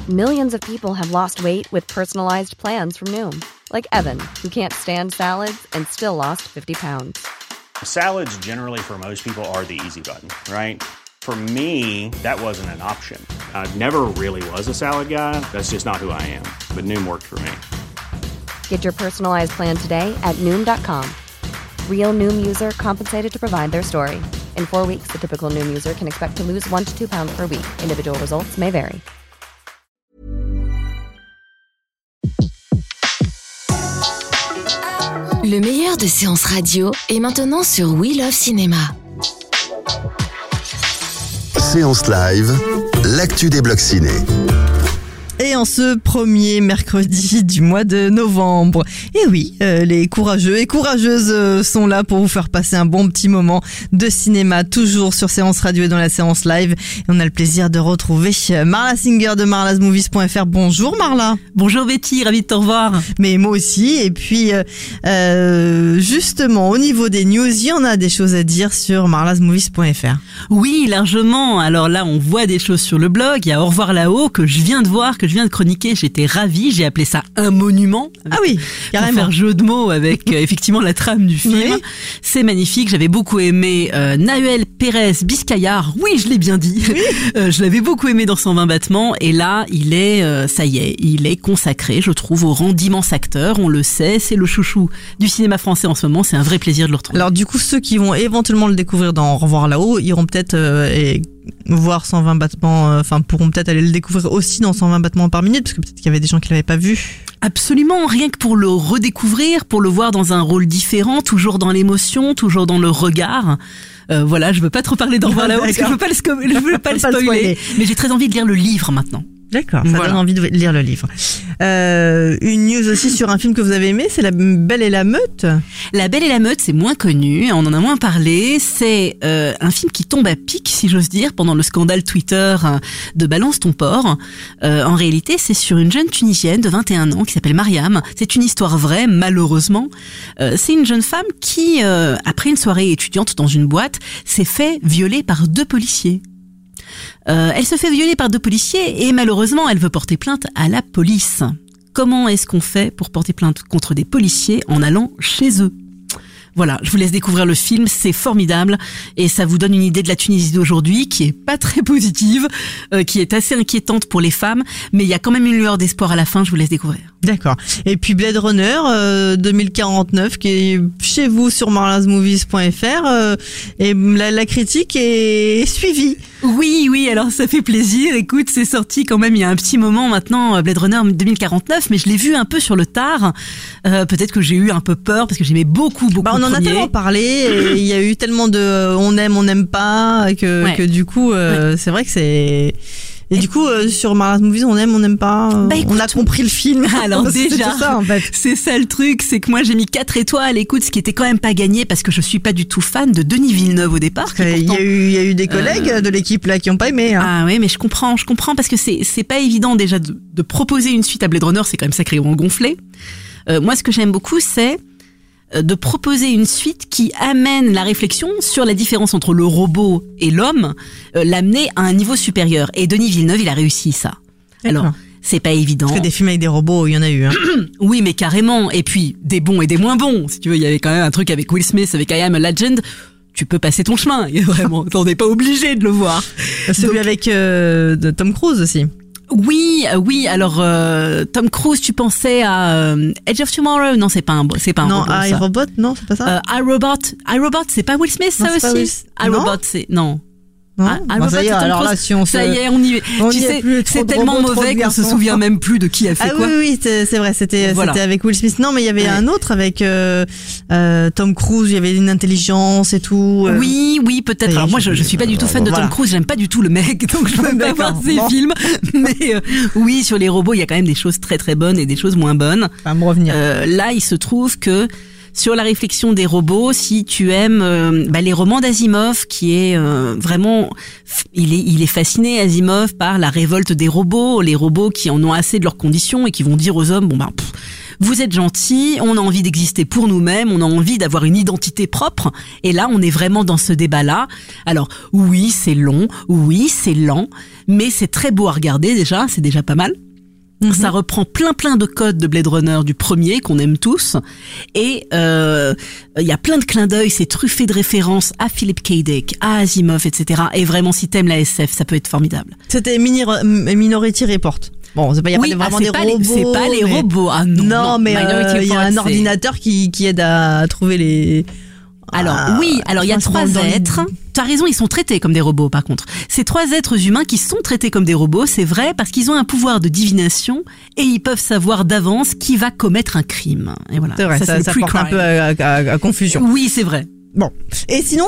Millions of people have lost weight with personalized plans from Noom. Like Evan, who can't stand salads and still lost 50 pounds. Salads generally for most people are the easy button, right? For me, that wasn't an option. I never really was a salad guy. That's just not who I am. But Noom worked for me. Get your personalized plan today at Noom.com. Real Noom user compensated to provide their story. In 4 weeks, the typical Noom user can expect to lose 1 to 2 pounds per week. Individual results may vary. Le meilleur de séances radio est maintenant sur We Love Cinéma. Séance live, l'actu des blocs ciné. Et en ce premier mercredi du mois de novembre. Et oui, les courageux et courageuses sont là pour vous faire passer un bon petit moment de cinéma, toujours sur Séance Radio et dans la séance live. Et on a le plaisir de retrouver Marla Singer de marlasmovies.fr. Bonjour Marla. Bonjour Betty, ravie de te revoir. Mais moi aussi. Et puis, justement, au niveau des news, il y en a des choses à dire sur marlasmovies.fr. Oui, largement. Alors là, on voit des choses sur le blog. Il y a Au revoir là-haut que je viens de voir, que je viens de chroniquer. J'étais ravie. J'ai appelé ça un monument. Ah oui, carrément. Pour faire jeu de mots avec effectivement la trame du film. Oui. C'est magnifique. J'avais beaucoup aimé Nahuel Pérez Biscayar. Oui, je l'ai bien dit. Oui. Je l'avais beaucoup aimé dans 120 battements. Et là, il est, ça y est, il est consacré, je trouve, au rang d'immense acteur. On le sait, c'est le chouchou du cinéma français en ce moment. C'est un vrai plaisir de le retrouver. Alors du coup, ceux qui vont éventuellement le découvrir dans Au revoir là-haut iront peut-être voir 120 battements, pourront peut-être aller le découvrir aussi dans 120 battements par minute, parce que peut-être qu'il y avait des gens qui l'avaient pas vu. Absolument, rien que pour le redécouvrir, pour le voir dans un rôle différent, toujours dans l'émotion, toujours dans le regard. Voilà, je veux pas trop parler d'Au revoir là-haut, parce que je veux pas le spoiler, mais j'ai très envie de lire le livre maintenant. D'accord, ça donne envie de lire le livre. Une news aussi sur un film que vous avez aimé, c'est La Belle et la Meute. La Belle et la Meute, c'est moins connu, on en a moins parlé. C'est un film qui tombe à pic, si j'ose dire, pendant le scandale Twitter de Balance ton porc. En réalité, c'est sur une jeune Tunisienne de 21 ans qui s'appelle Mariam. C'est une histoire vraie, malheureusement. C'est une jeune femme qui, après une soirée étudiante dans une boîte, s'est fait violer par 2 policiers. Elle se fait violer par 2 policiers et malheureusement, elle veut porter plainte à la police. Comment est-ce qu'on fait pour porter plainte contre des policiers en allant chez eux ? Voilà, je vous laisse découvrir le film, c'est formidable et ça vous donne une idée de la Tunisie d'aujourd'hui qui est pas très positive, qui est assez inquiétante pour les femmes, mais il y a quand même une lueur d'espoir à la fin, je vous laisse découvrir. D'accord. Et puis Blade Runner 2049 qui est chez vous sur marlasmovies.fr et la critique est suivie. Oui, alors ça fait plaisir. Écoute, c'est sorti quand même il y a un petit moment maintenant, Blade Runner 2049, mais je l'ai vu un peu sur le tard. Peut-être que j'ai eu un peu peur parce que j'aimais beaucoup on en a tellement parlé et il y a eu tellement de on aime pas que du coup c'est vrai que c'est... Et du coup, sur Marla's Movies, on n'aime pas. Écoute, on a compris le film. Alors déjà, ça, en fait. C'est ça le truc, c'est que moi j'ai mis 4 étoiles. Écoute, ce qui était quand même pas gagné parce que je suis pas du tout fan de Denis Villeneuve au départ. Il y a eu des collègues de l'équipe là qui ont pas aimé. Hein. Ah oui, mais je comprends parce que c'est pas évident déjà de proposer une suite à Blade Runner, c'est quand même sacrément gonflé. Moi, ce que j'aime beaucoup, c'est de proposer une suite qui amène la réflexion sur la différence entre le robot et l'homme, l'amener à un niveau supérieur. Et Denis Villeneuve, il a réussi ça. D'accord. Alors, c'est pas évident. Parce que des films avec des robots, il y en a eu. Hein. Oui, mais carrément. Et puis, des bons et des moins bons. Si tu veux, il y avait quand même un truc avec Will Smith, avec I Am a Legend. Tu peux passer ton chemin. Vraiment, t'en es pas obligé de le voir. Celui avec de Tom Cruise aussi. Oui. Alors Tom Cruise, tu pensais à Edge of Tomorrow? Non, c'est pas un robot. Non, iRobot, non, c'est pas ça. iRobot, c'est pas Will Smith, ça aussi. iRobot, c'est non. Ça y est, alors là, si on ça y est, on y est. Tu sais, c'est tellement mauvais qu'on se souvient même plus de qui a fait quoi. Oui, c'est vrai, c'était avec Will Smith. Non, mais il y avait un autre avec Tom Cruise, il y avait une intelligence et tout. Oui, peut-être. Alors moi, je suis pas du tout fan de Tom Cruise, j'aime pas du tout le mec, donc je peux pas voir ses films. Mais oui, sur les robots, il y a quand même des choses très très bonnes et des choses moins bonnes. Ça va me revenir. Là, il se trouve que sur la réflexion des robots, si tu aimes les romans d'Asimov, qui est vraiment, il est fasciné, Asimov, par la révolte des robots, les robots qui en ont assez de leurs conditions et qui vont dire aux hommes, vous êtes gentils, on a envie d'exister pour nous-mêmes, on a envie d'avoir une identité propre. Et là, on est vraiment dans ce débat-là. Alors, oui, c'est long, oui, c'est lent, mais c'est très beau à regarder déjà, c'est déjà pas mal. Ça reprend plein de codes de Blade Runner du premier qu'on aime tous, et il y a plein de clins d'œil, c'est truffé de références à Philip K. Dick, à Asimov, etc. Et vraiment, si t'aimes la SF, ça peut être formidable. C'était Minority Report. Bon, c'est pas, y a oui, pas vraiment des robots. C'est pas les robots. Ah non, mais il y a un ordinateur qui aide à trouver les... Alors oui, alors il y a 3 êtres. Tu as raison, ils sont traités comme des robots par contre. Ces 3 êtres humains qui sont traités comme des robots, c'est vrai, parce qu'ils ont un pouvoir de divination et ils peuvent savoir d'avance qui va commettre un crime. Et voilà. C'est vrai, ça porte un peu à confusion. Oui, c'est vrai. Bon. Et sinon,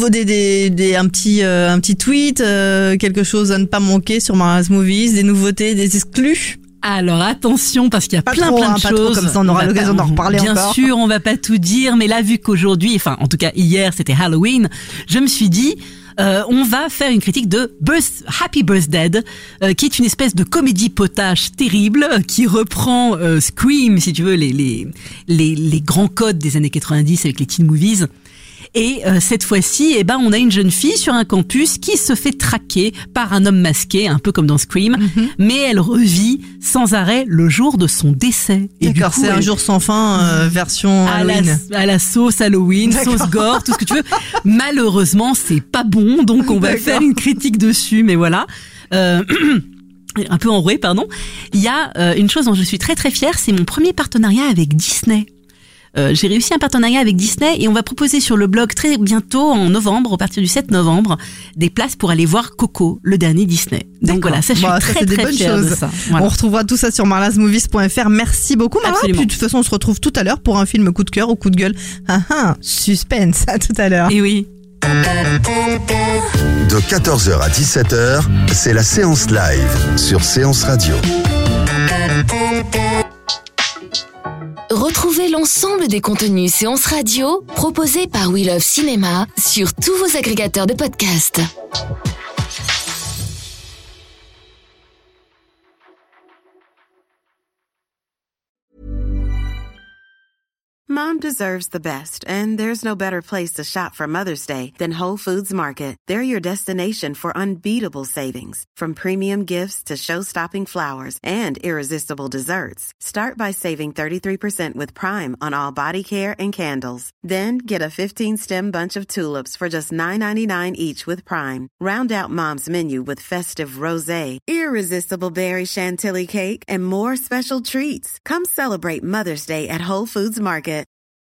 un petit tweet, quelque chose à ne pas manquer sur Marla's Movies, des nouveautés, des exclus. Alors attention, parce qu'il y a plein de choses. Pas trop, comme ça on aura l'occasion d'en reparler encore. Bien sûr, on va pas tout dire, mais là vu qu'aujourd'hui, enfin en tout cas hier c'était Halloween, je me suis dit on va faire une critique de Happy Birthday, qui est une espèce de comédie potache terrible qui reprend Scream, si tu veux, les grands codes des années 90 avec les teen movies. Et cette fois-ci, on a une jeune fille sur un campus qui se fait traquer par un homme masqué, un peu comme dans Scream, mais elle revit sans arrêt le jour de son décès. Et d'accord, c'est un jour sans fin, version Halloween. À la sauce Halloween, sauce gore, tout ce que tu veux. Malheureusement, c'est pas bon, donc on va faire une critique dessus, mais voilà. Un peu enroué, pardon. Il y a une chose dont je suis très très fière, c'est mon premier partenariat avec Disney. J'ai réussi un partenariat avec Disney et on va proposer sur le blog très bientôt, en novembre, à partir du 7 novembre, des places pour aller voir Coco, le dernier Disney. Donc voilà, ça je suis très fière de ça. Voilà. On retrouvera tout ça sur marlasmovies.fr. Merci beaucoup Marla. Puis de toute façon on se retrouve tout à l'heure pour un film coup de cœur ou coup de gueule. Suspense, à tout à l'heure. Et oui. De 14h à 17h, c'est la séance live sur Séance Radio. Retrouvez l'ensemble des contenus séances radio proposés par We Love Cinéma sur tous vos agrégateurs de podcasts. Mom deserves the best, and there's no better place to shop for Mother's Day than Whole Foods Market. They're your destination for unbeatable savings, from premium gifts to show-stopping flowers and irresistible desserts. Start by saving 33% with Prime on all body care and candles. Then get a 15-stem bunch of tulips for just $9.99 each with Prime. Round out Mom's menu with festive rosé, irresistible berry chantilly cake, and more special treats. Come celebrate Mother's Day at Whole Foods Market.